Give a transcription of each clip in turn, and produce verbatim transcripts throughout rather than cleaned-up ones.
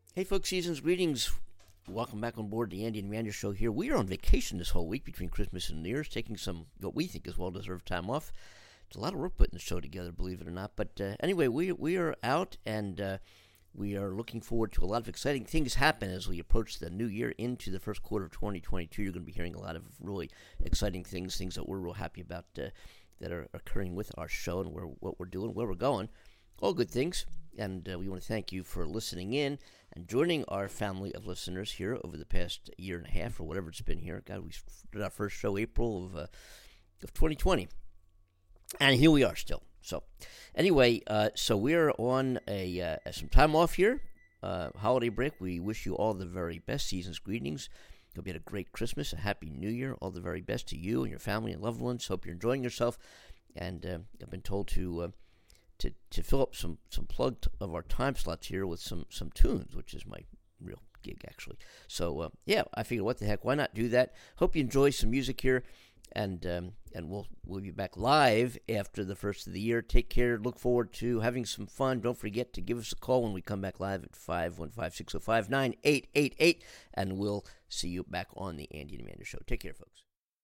Hey folks, season's greetings. Welcome back on board the Andy and Randa show here. We are on vacation this whole week between Christmas and New Year's, taking some, what we think is well-deserved time off. It's a lot of work putting the show together, believe it or not. But uh, anyway, we we are out, and uh, we are looking forward to a lot of exciting things happen as we approach the new year into the first quarter of twenty twenty-two. You're going to be hearing a lot of really exciting things, things that we're real happy about uh, that are occurring with our show and where, what we're doing, where we're going. All good things. And uh, we want to thank you for listening in and joining our family of listeners here over the past year and a half or whatever it's been here. God, we did our first show April of uh, of twenty twenty. And here we are still. So anyway, uh, so we're on a uh, some time off here, uh, holiday break. We wish you all the very best. Season's greetings. Hope you had a great Christmas, a happy New Year. All the very best to you and your family and loved ones. Hope you're enjoying yourself. And uh, I've been told to... Uh, To, to fill up some, some plugged of our time slots here with some, some tunes, which is my real gig, actually. So, uh, yeah, I figured, what the heck, why not do that? Hope you enjoy some music here, and um, and we'll we'll be back live after the first of the year. Take care. Look forward to having some fun. Don't forget to give us a call when we come back live at five one five, six oh five, nine eight eight eight, and we'll see you back on the Andy and Amanda Show. Take care, folks.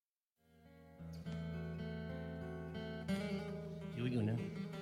Here we go now.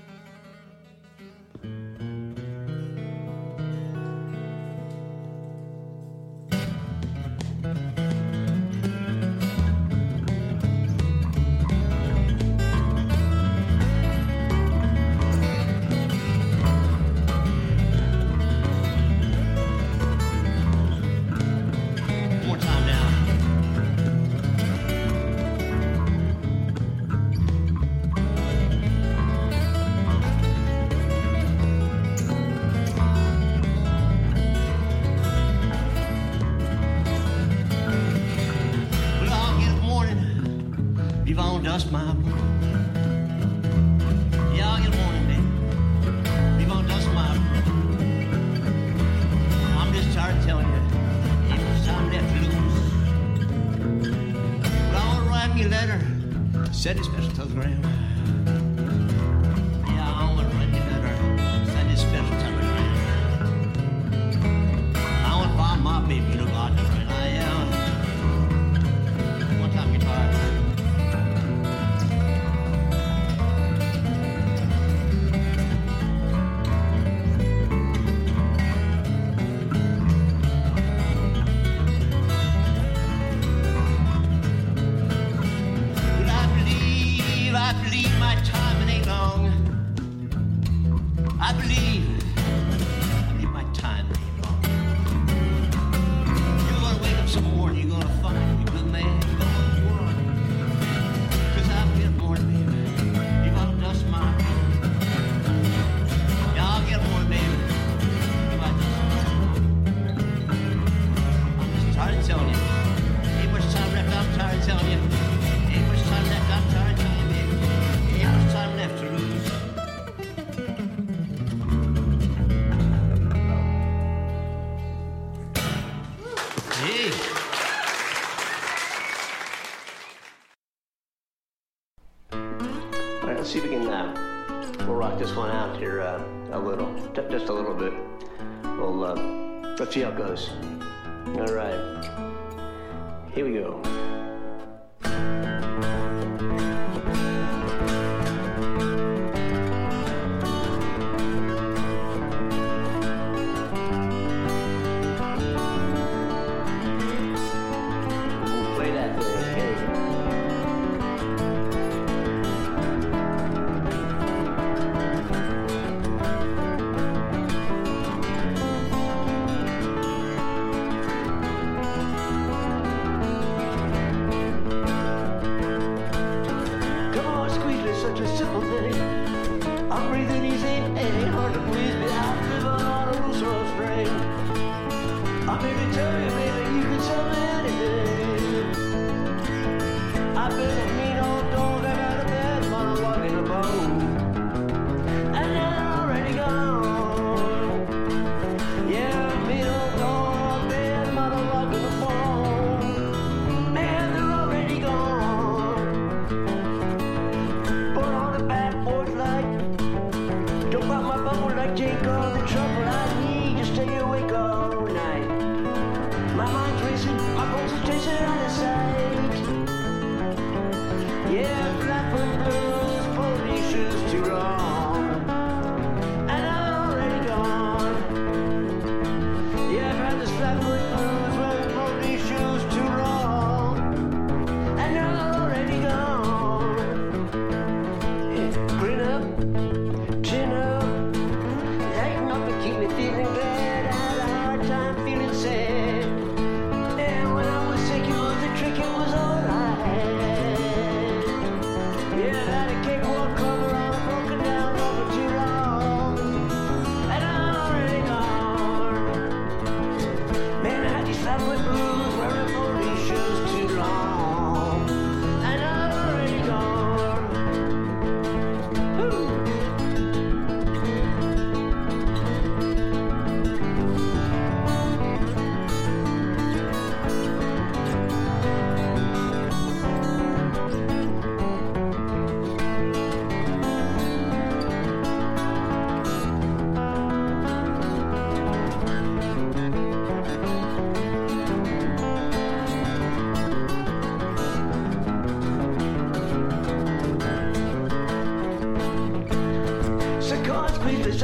Dust my broom. Y'all get morning, baby. We gonna dust my broom. I'm just tired of telling you, it was time left loose. But I wanna write me a letter, send it special telegram. Yeah, I wanna write me a letter, send it special telegram. I wanna find my baby, you know, God, that's right. I am. One time you're tired. Let's see if we can, uh, we'll rock this one out here uh, a little, just a little bit. We'll, uh, let's see how it goes. All right, here we go.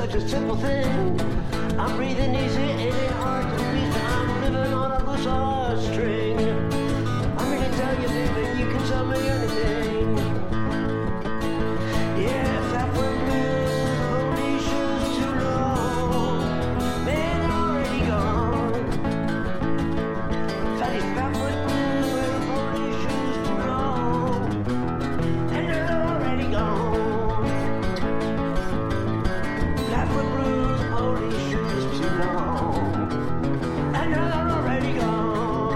such a simple thing. I'm breathing easy, it ain't hard to breathe. I'm living on a loose heartstring. I'm here to tell you, baby, you can tell me anything. Yeah, if that were blue, holy shoes too long. Man, already gone. Fatty fat foot blue, wear holy shoes too long. And they're already gone. Flatfoot blues, holy shoes too long. And they're already gone.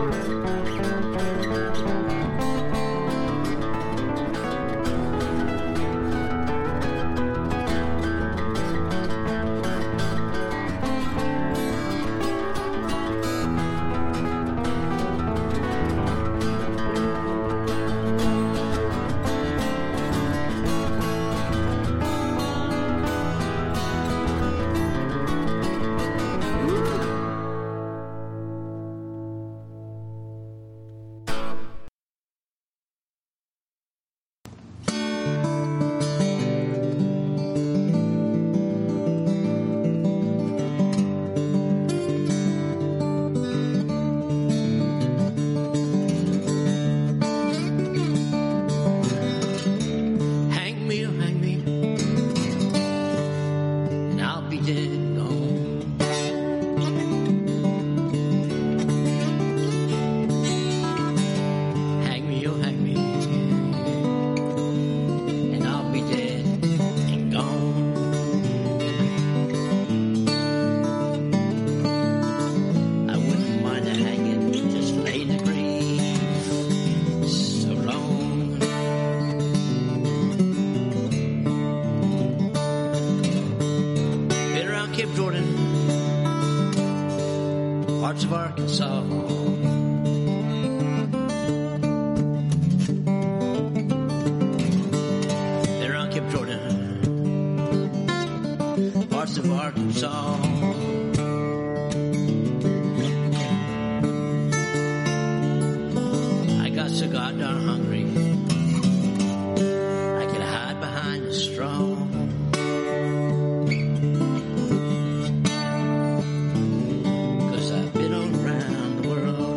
Hang me, oh, hang me, and I'll be dead and gone. Hang me, oh, hang me, and I'll be dead and gone. I wouldn't mind a hanging, just lay in the grave so long. Been around Cape Jordan, parts of Arkansas. Been around Cape Jordan, parts of Arkansas. I got so goddamn hungry, I could hide behind a straw. Cause I've been all around the world.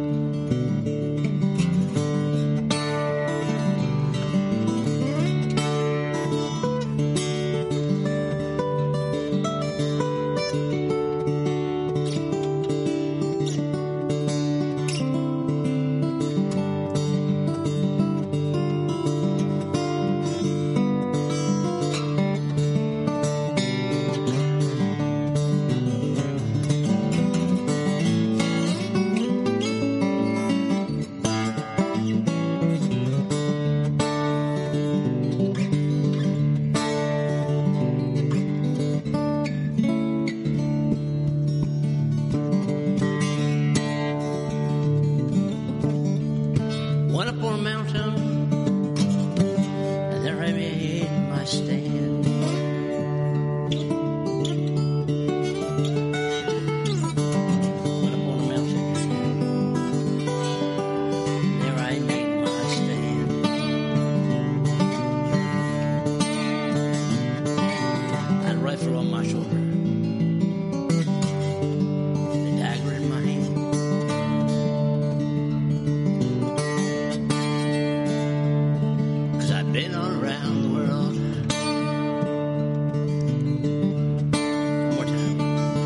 Went up on a mountain, and there I made my stand. Went up on a mountain, there I made my stand. Had a rifle on my shoulder, and a dagger in my hand. Cause I've been all around the world. One more time.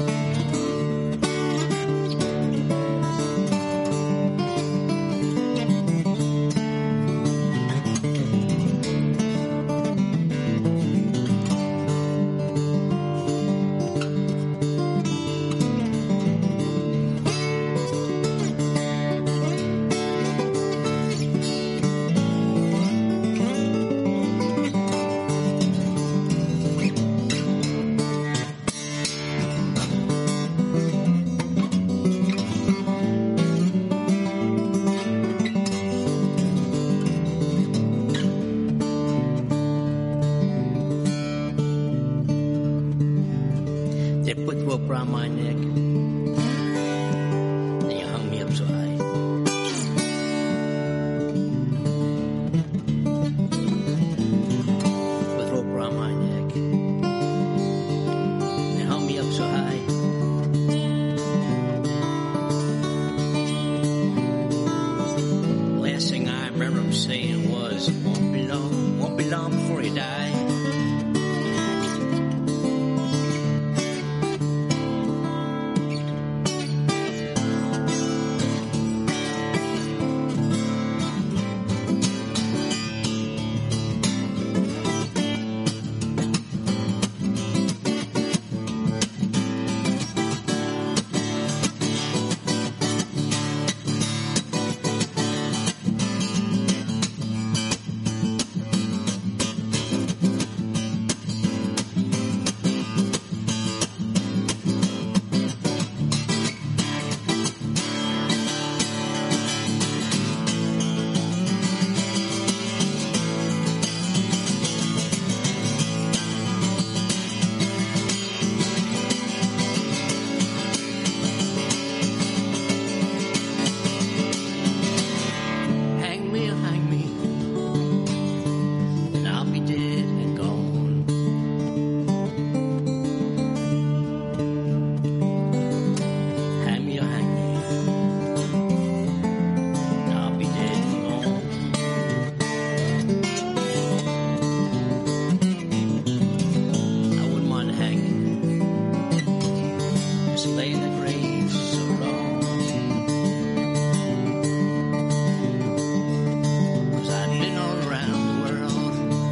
They put the rope around my neck, and you hung me up so high. With rope around my neck, rain for so long. 'Cause I've been all around the world,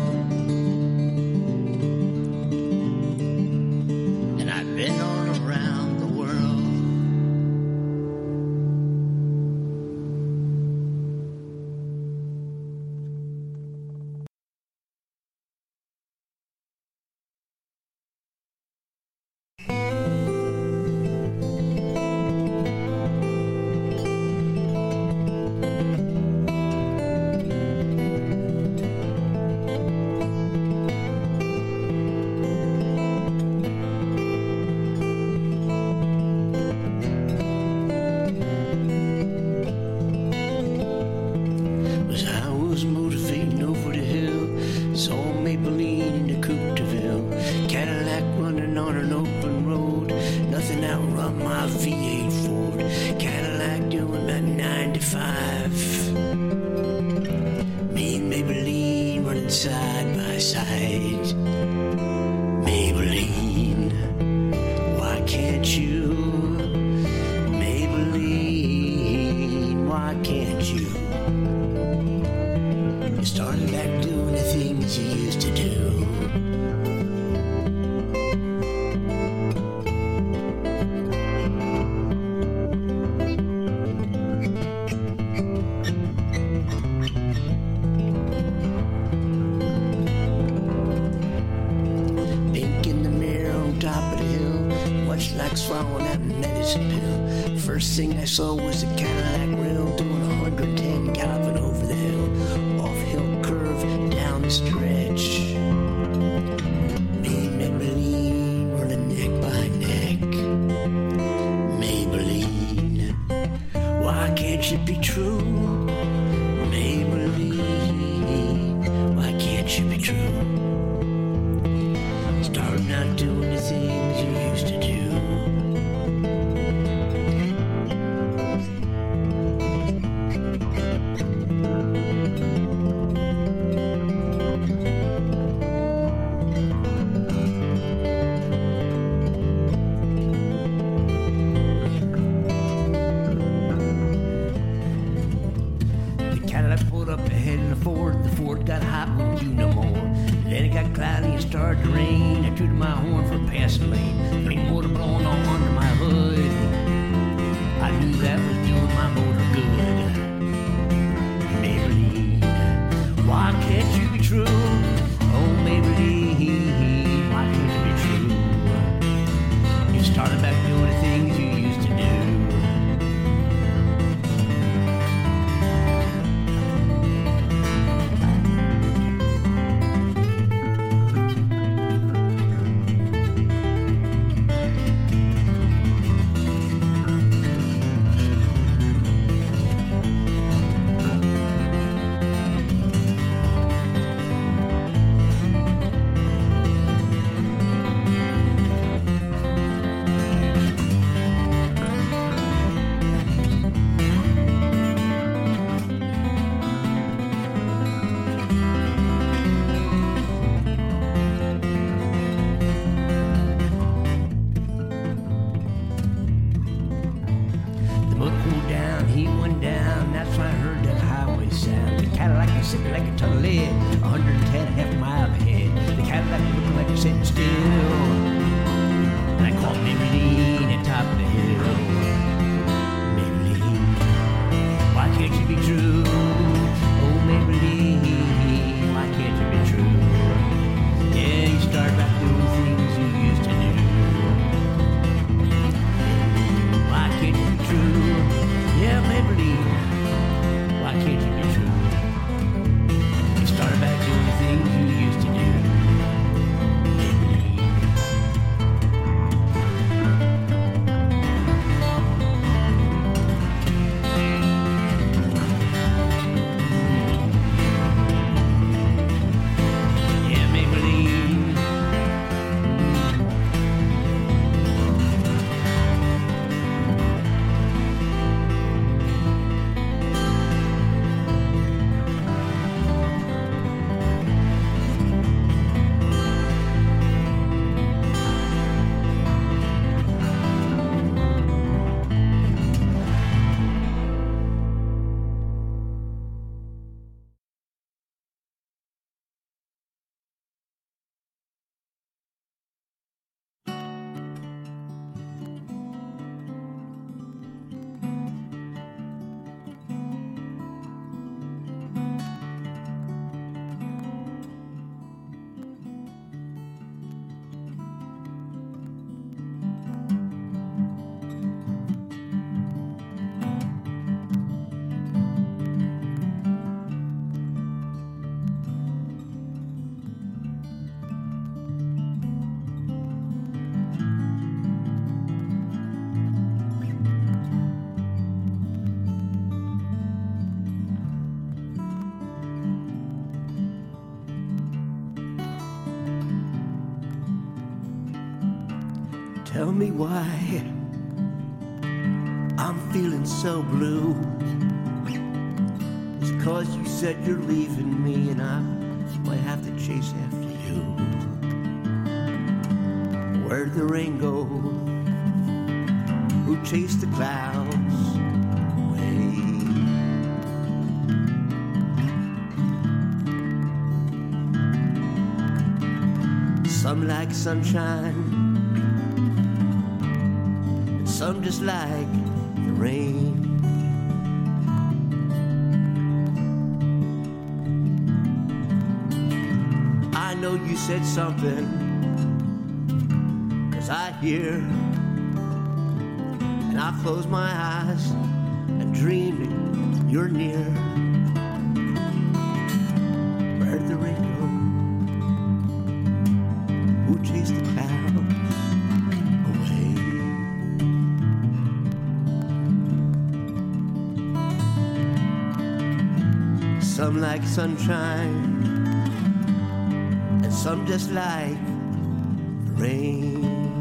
and I've been all around the world. As I was motivating over the hill, saw Maybelline in the Coopteville, Cadillac running on an open road, nothing outrun my V eight Ford, Cadillac doing my ninety-five. Me and Maybelline running side by side. Maybelline, why can't you? Maybelline, why can't you? You started back doing the things you used to do. Pink in the mirror on top of the hill, much like swallowing that medicine pill. First thing I saw was a Cadillac rail doing one hundred ten galloping over the hill, off hill curve down the stretch. Me and Maybelline running neck by neck. Maybelline, why can't you be true? Maybelline, why can't you be true? Start not doing the things you used to do. The Cadillac pulled up ahead of the Ford. The Ford got hot, wouldn't do no more. Then it got cloudy and started to rain. I tooted my horn for a passing lane. Rainwater blowing on under my hood. I knew that was doing my motor good. Maybelline, why can't you be true? Oh, Maybelline, why can't you be true? You started back doing the things you used to do. The motor cooled down, he went down. That's when I heard that highway sound. The Cadillac was sitting like a ton of lead, one hundred ten half a mile ahead. The Cadillac looking like it's sitting still. And I called Maybelline at top of the hill. Maybelline, why can't you be true? Oh, Maybelline, why can't you be true? Yeah, you start back doing things you used to do. Why can't you be true? Yeah, Maybelline, why can't you be true? You started back doing the things you used to do. Maybelline. tell me why I'm feeling so blue. It's 'cause you said you're leaving me, and I might have to chase after you. Where'd the rain go? Who chased the clouds away? Some like sunshine, and some just like the rain. I know you said something, 'cause I hear, and I close my eyes and dream that you're near. Where'd the rain go? Who chased the clouds away? Some like sunshine, and some just like the rain.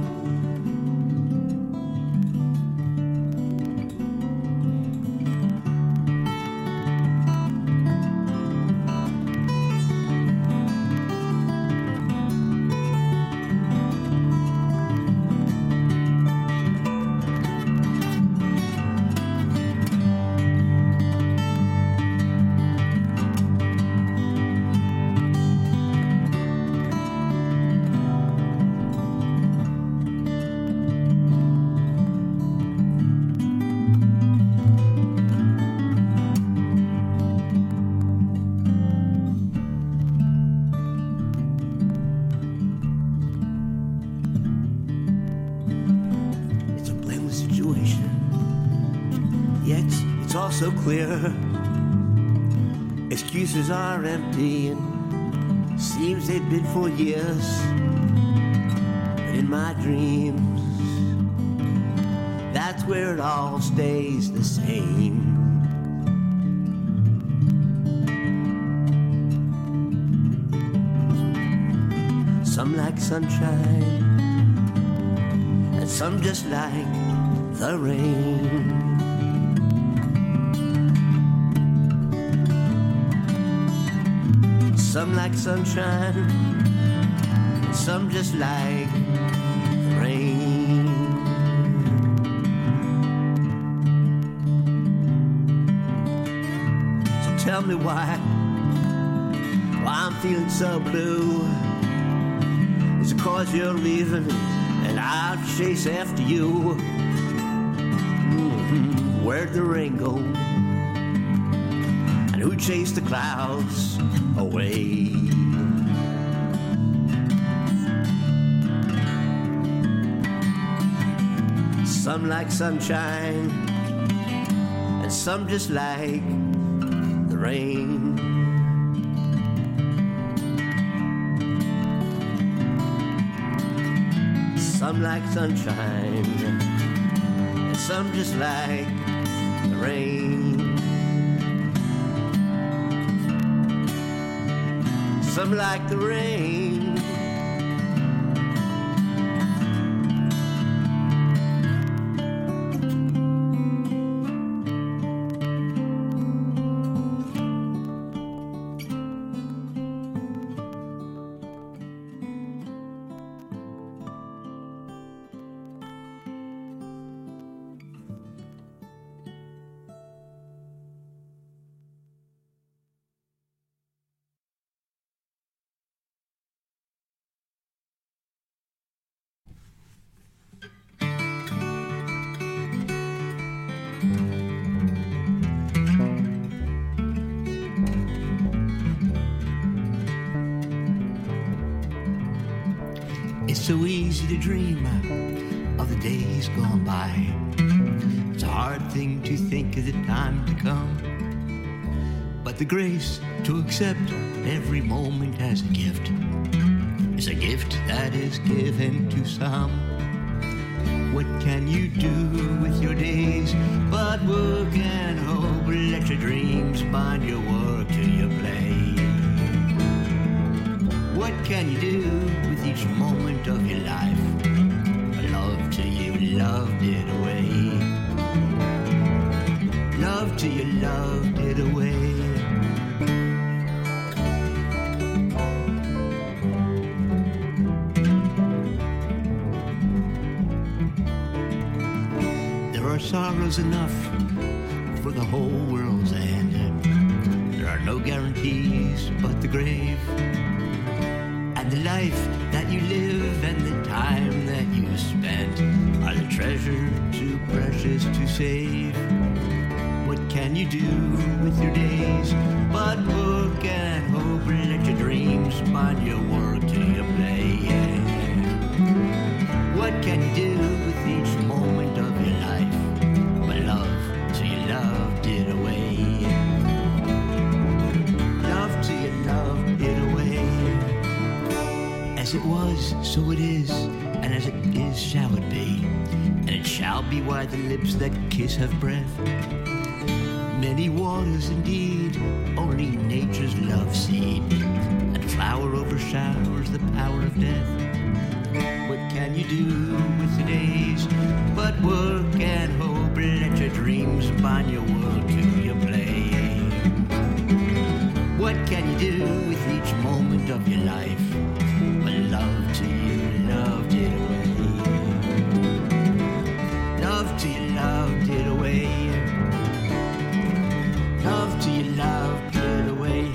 So clear, excuses are empty, and seems they've been for years. But in my dreams, that's where it all stays the same. Some like sunshine, and some just like the rain. Some like sunshine, some just like the rain. So tell me why, why I'm feeling so blue. Is it 'cause you're leaving and I'll chase after you? Mm-hmm. Where'd the rain go? And who chased the clouds away? Some like sunshine, and some just like the rain. Some like sunshine, and some just like the rain. Some like the rain. It's so easy to dream of the days gone by. It's a hard thing to think of the time to come, but the grace to accept every moment as a gift is a gift that is given to some. What can you do with your days but work and hope? Let your dreams find your work to your play. What can you do with each moment of your life? Love to away. There are sorrows enough for the whole world's end. There are no guarantees but the grave. And the life that you live and the time that you spent are the treasure too precious to save. What can you do with your days but work and hope and let your dreams find your work till you play? What can you do with each moment of your life but love till you loved it away? Love till you loved it away. As it was, so it is, and as it is, shall it be. And it shall be why the lips that kiss have breath. Many waters indeed, only nature's love seed, and flower overshowers the power of death. What can you do with the days but work and hope? Let your dreams find your world till you play. What can you do with each moment of your life? But love till you loved it away. Love till you loved it away. Love till you loved it away.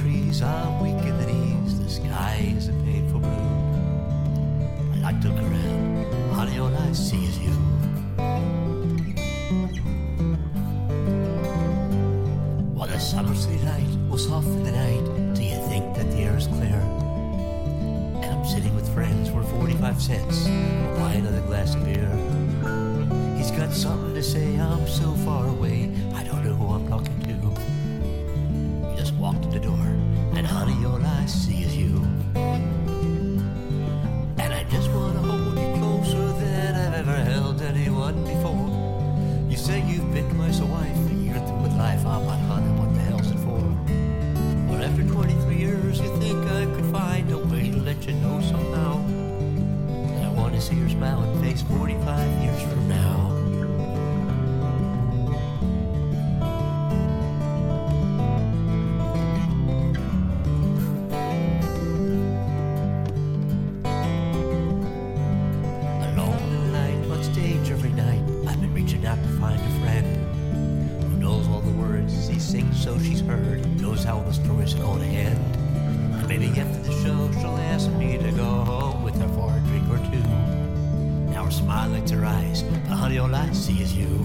trees, I'm weak in the knees, the sky is a painful blue. I look around, honey, all I see is you. While the summer sweet light will soften the night, do you think that the air is clear? And I'm sitting with friends for forty-five cents, we'll buy another glass of beer. He's got something to say, I'm so far away, I don't know who I'm talking to. He just walked in the door, and honey, all I see is you. And I just want to hold you closer than I've ever held anyone before. You say you've been twice a wife, and you're through with life, I'm not honey, what the hell's it for? Well, after twenty-three years, you think I could find a way to let you know somehow. And I want to see your smiling face forty-five years from now. So she's heard, knows how the story's gonna end. And maybe after the show she'll ask me to go home with her for a drink or two. Now her smile lights her eyes, but honey, all I see is you.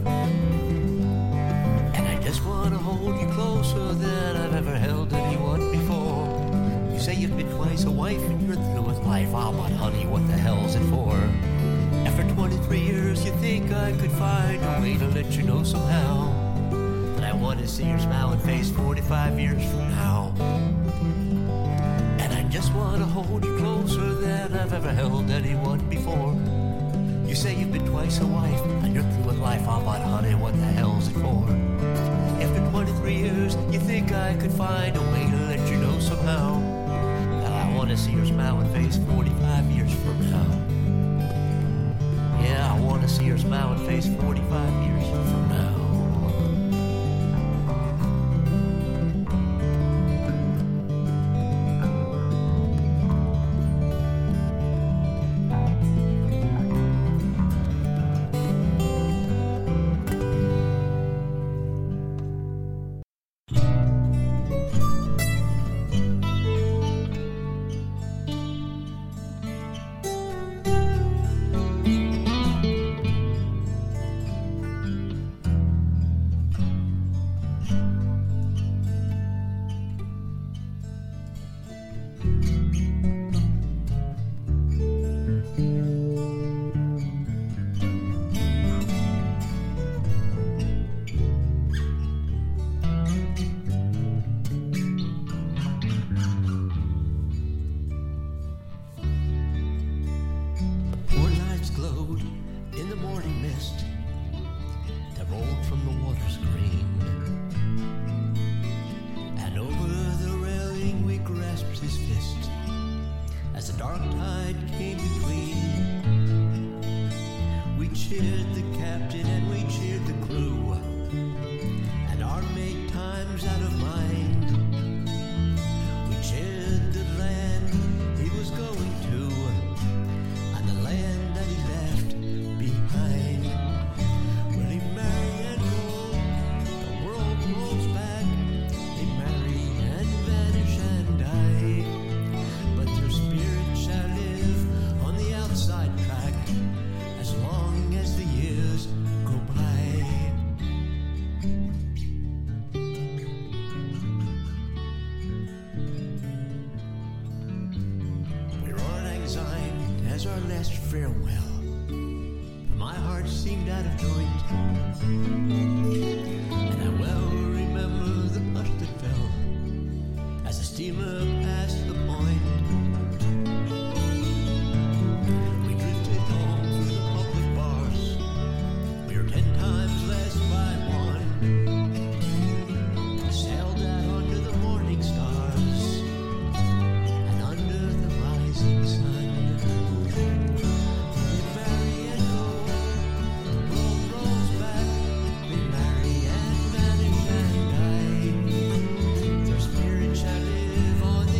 And I just wanna hold you closer than I've ever held anyone before. You say you've been twice a wife and you're through with life, ah, but honey, what the hell's it for? After twenty-three years, you think I could find a way to let you know somehow. I want to see your smiling face forty-five years from now. And I just want to hold you closer than I've ever held anyone before. You say you've been twice a wife, and you're through with life, oh, but honey, what the hell's it for? After twenty-three years, you think I could find a way to let you know somehow. That I want to see your smiling face forty-five years from now. Yeah, I want to see your smiling face forty-five years from now. On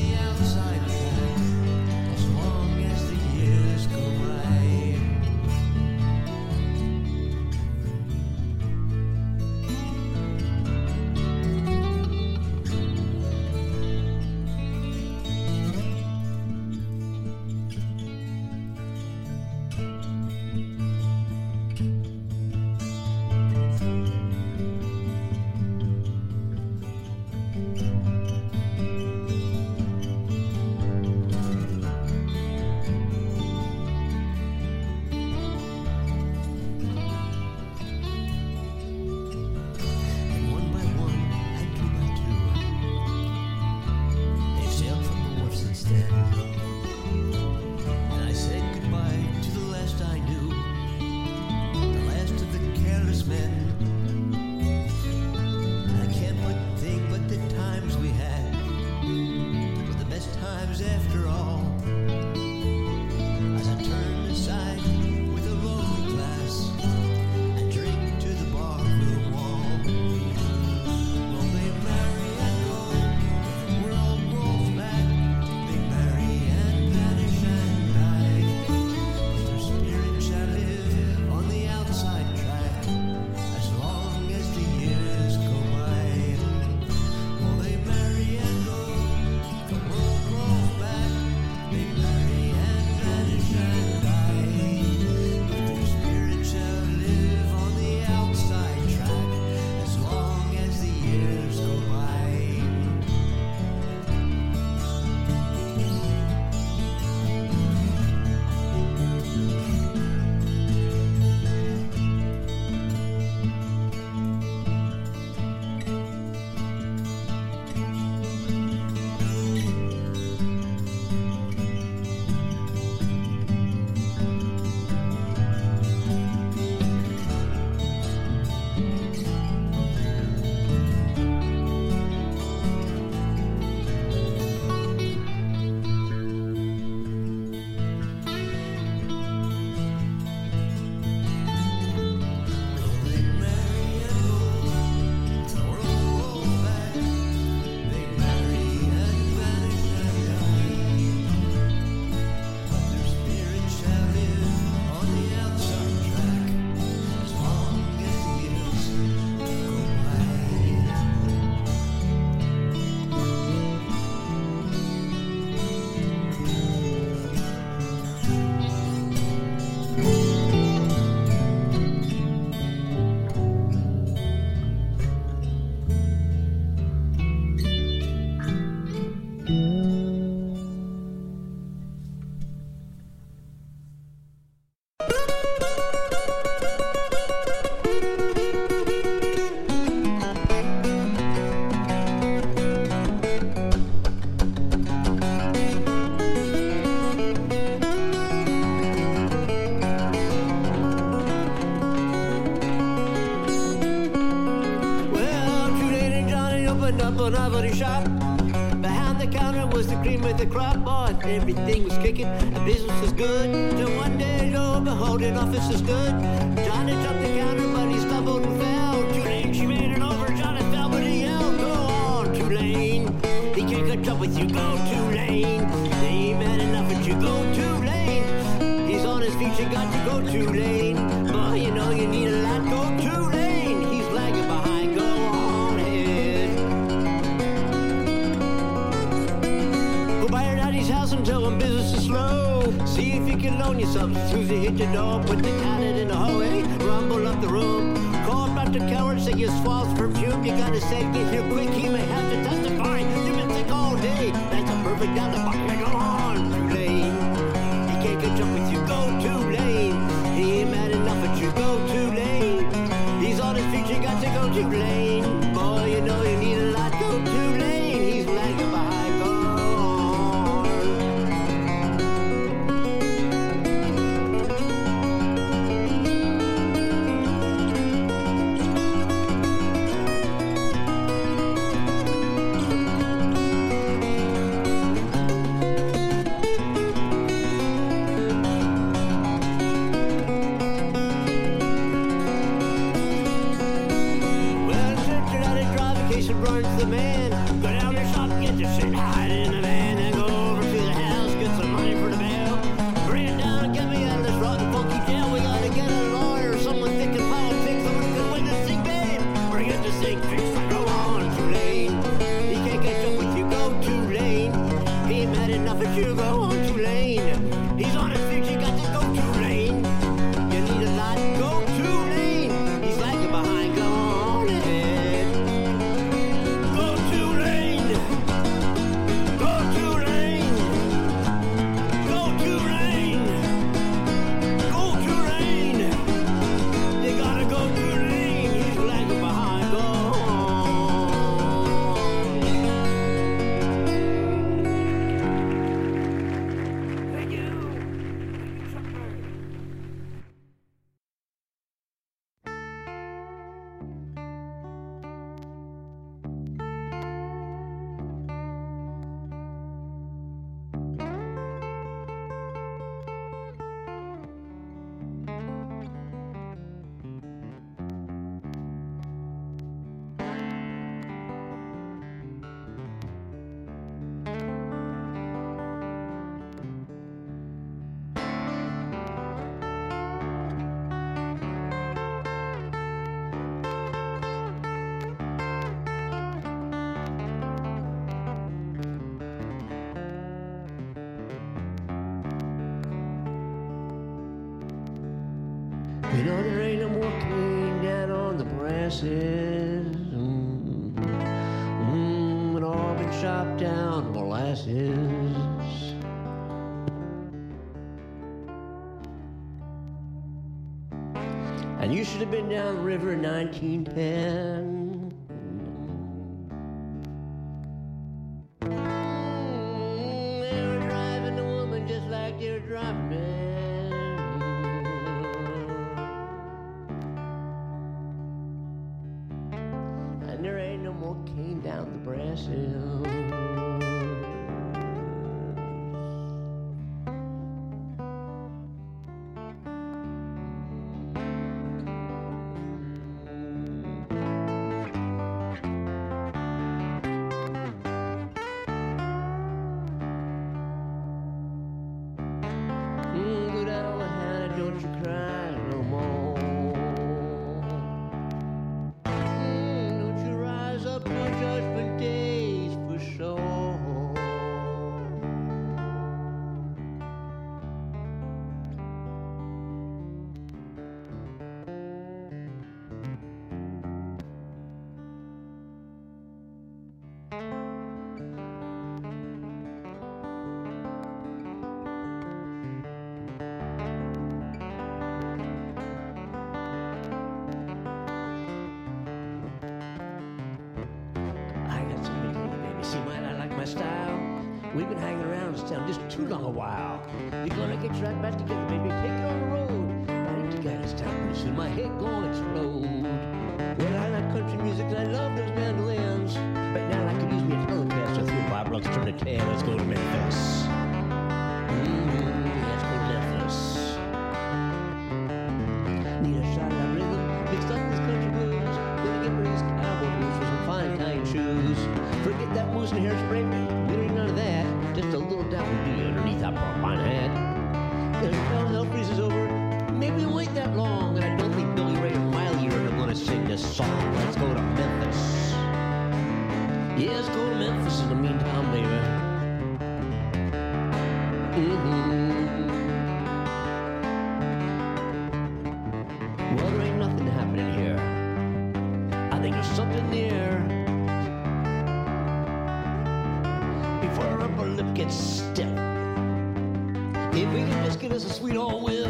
shop. Behind the counter was the cream of the crop. Oh, everything was kicking, the business was good. Till one day, lo and behold, an officer stood. Johnny jumped the counter, but he stumbled and fell. Tulane, she made it over. Johnny fell, but he yelled, "Go on, Tulane. He can't catch up with you. Go, Tulane. They ain't mad enough at you. Go, Tulane. He's on his feet. You got to go, Tulane. Boy, you know you need a lot. Go, Tulane. He's lagging behind. Go on ahead. Go by your daddy's house and tell him business is slow. See if you can loan yourself. Susie hit your door, put the cat in the hallway, rumble up the room. Call Doctor Coward, say you swallow perfume. You gotta say, get here quick, he may have to testify. You've been sick all day. That's a perfect alibi. Go on, Tulane. He can't catch up with you. Go, Tulane. He ain't mad enough at you. Go, Tulane. He's on his feet. You got to go, Tulane. Boy, you know you need a lot. Go, Tulane. He's lagging behind. Go on. Runs the man. Go down the shop, get your shit, hide in the van, and go over to the house, get some money for the bail. Bring it down and get me out of this rotten funky jail. We gotta get a lawyer, someone thinking politics, someone can win the sick babe. Bring it to sick fix. Go on, Tulane. He can't catch up with you. Go, Tulane. He ain't mad enough at you. Go on, Tulane. He's on his feet. You got to go, Tulane. You need a lot. Go, Tulane. He's lagging behind. Go on ahead. Go Tulane! Go Tulane! Go Tulane! Go Tulane! You gotta go Tulane! He's lagging behind. Go on! Thank you! Thank you, You know there ain't no more cane down on the brasses. Mm, mm, it all been chopped down to molasses. And you should have been down the river in nineteen ten. Mm, they were driving the woman just like they're driving men. And there ain't no more cane down the brass hill. Mm, go down, Hannah, don't you cry no more. Mm, don't you rise up on judgment days for sure. I got something to tell you, baby. See, might I like my style? We've been hanging around this town just too long a while. You're gonna get right back together, baby. Take it on the road. I think you got this town pretty soon. My head gonna explode. Well, I like country music and I love those mandolins. But now I could use me a Telecaster through five blocks, turn to ten. Let's go to Memphis. Mm-hmm, let's go to Memphis. Need a shot of that rhythm mixed up with country blues. Gonna get rid of these cowboy blues for some fine Italian shoes. Forget that mousse and hairspray. We don't need none of that. Just a little doubt would be underneath that fine hat. If all hell freezes over, maybe it won't wait that long. And I don't think Billy Ray or Miley are gonna sing this song. Let's go to Memphis. Yeah, let's go to Memphis in the meantime, baby. Mm-hmm. Well, there ain't nothing happening here. I think there's something there. Before our upper lip gets stiff, if we can just give us a sweet old whiff,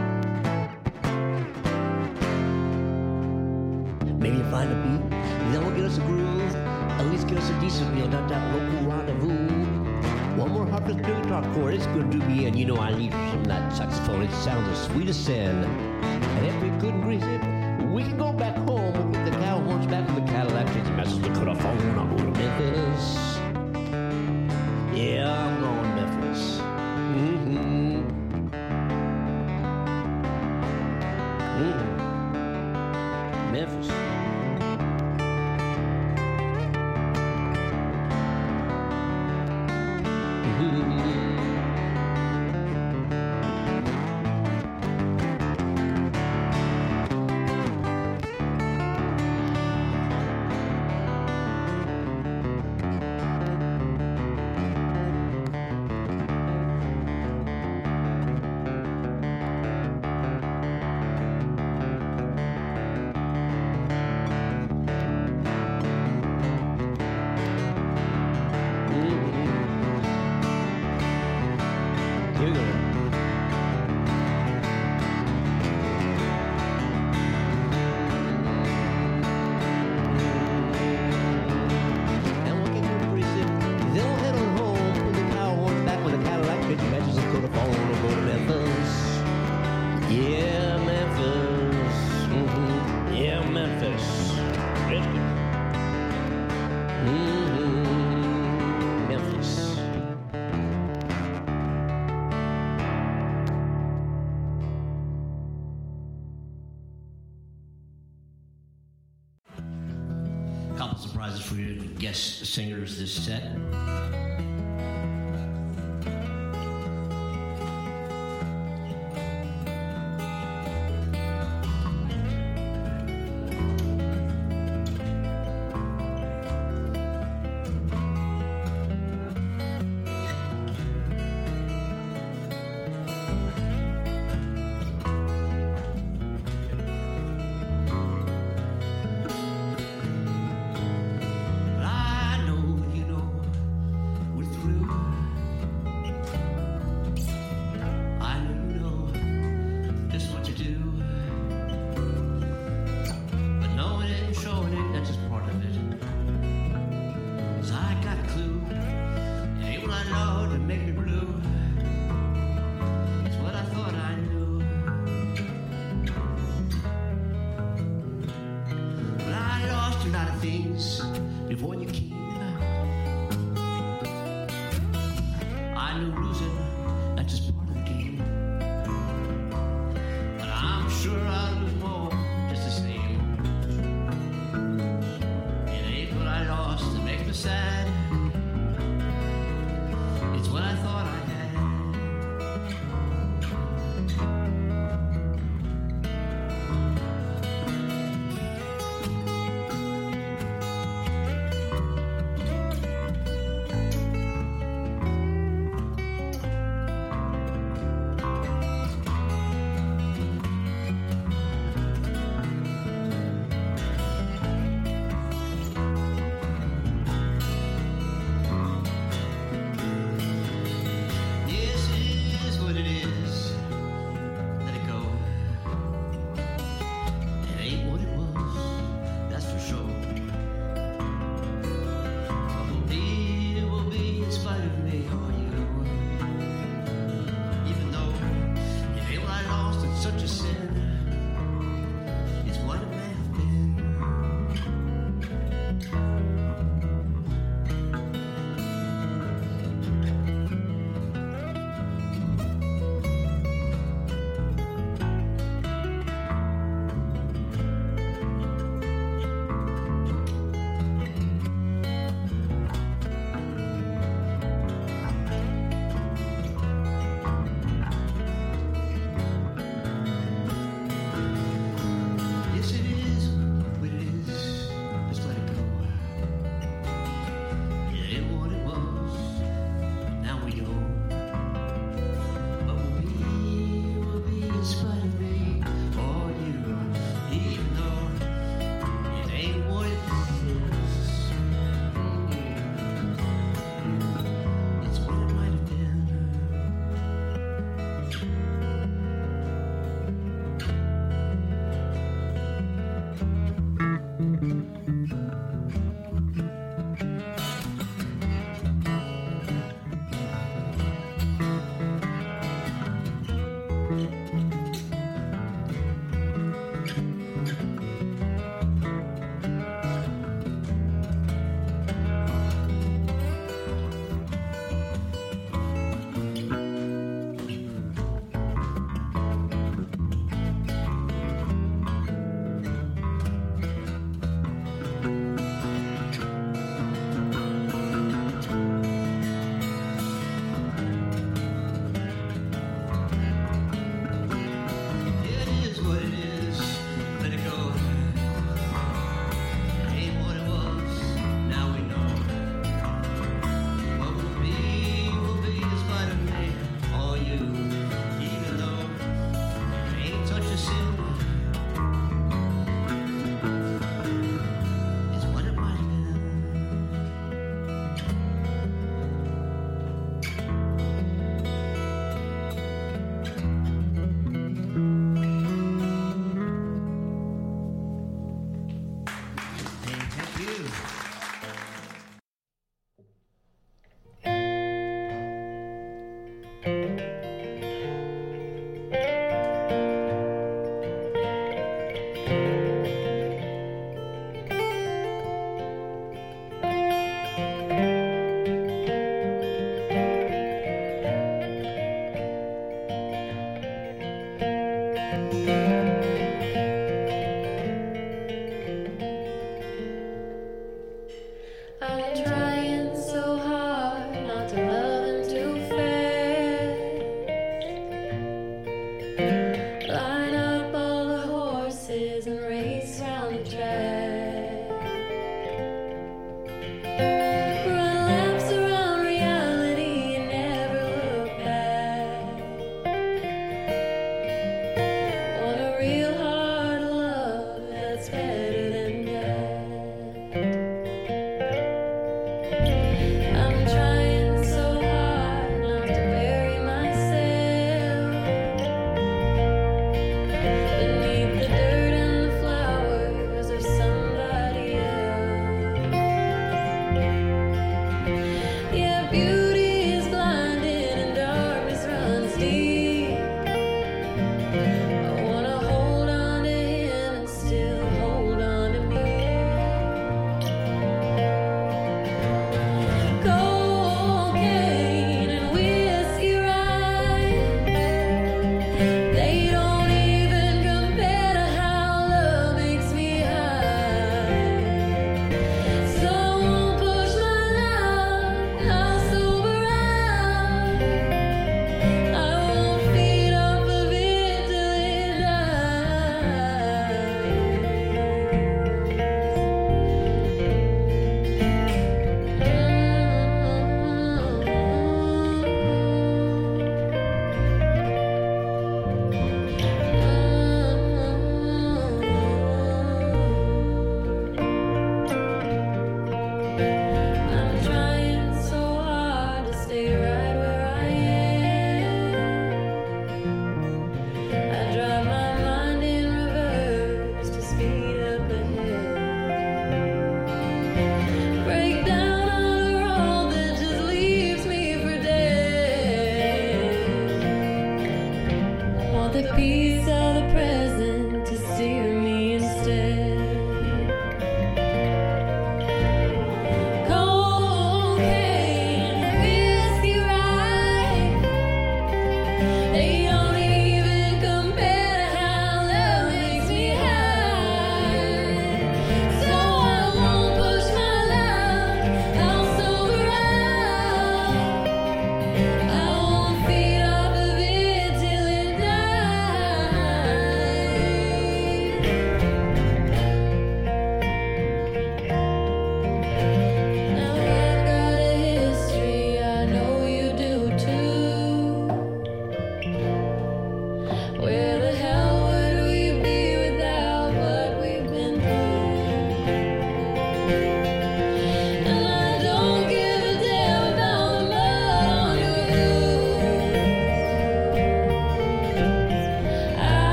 maybe find a beat, then we'll get us a groove, at least get us a decent meal, not that local rendezvous. One more harpist guitar chord, it's good to be in. You know I need some of that saxophone, it sounds as sweet as sin. And if we couldn't grease it, we can go back home. We'll put the cow horns back in the Cadillac, change the message to cut off phone. I'll go to Memphis. Yeah, I'm going to Memphis. Mm-hmm. Mm-hmm. Memphis. Couple surprises for your guest singers this set.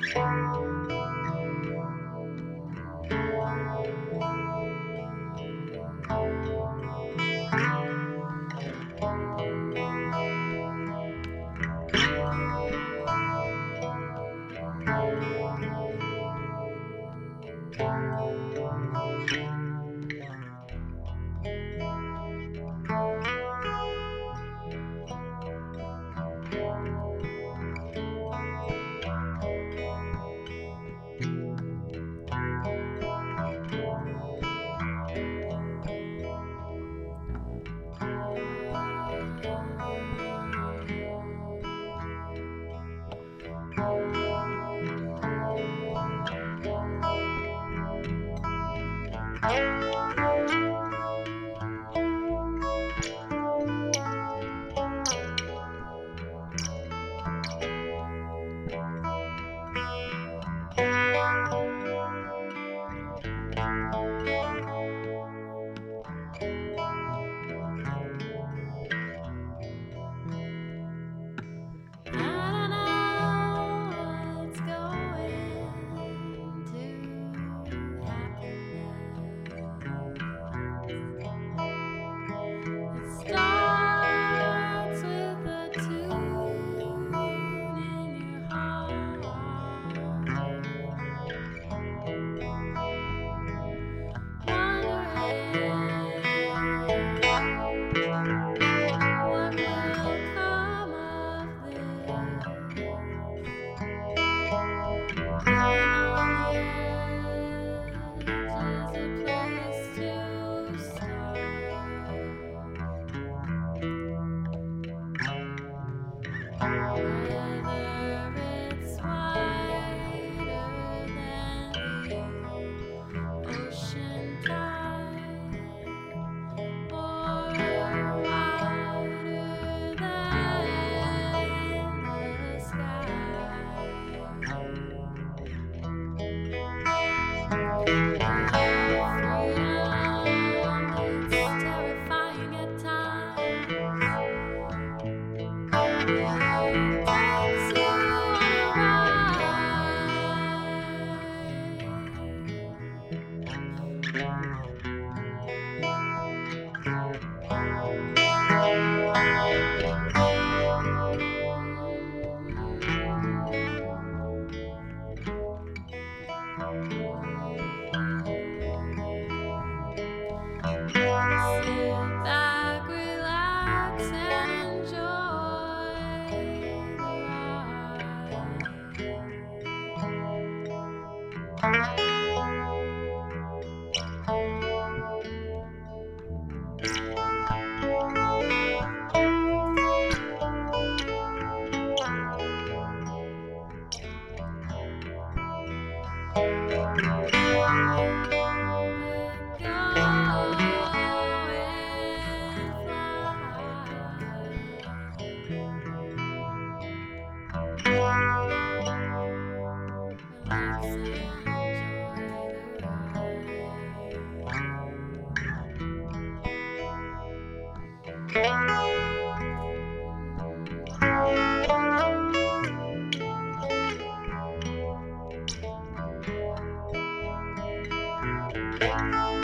Bye.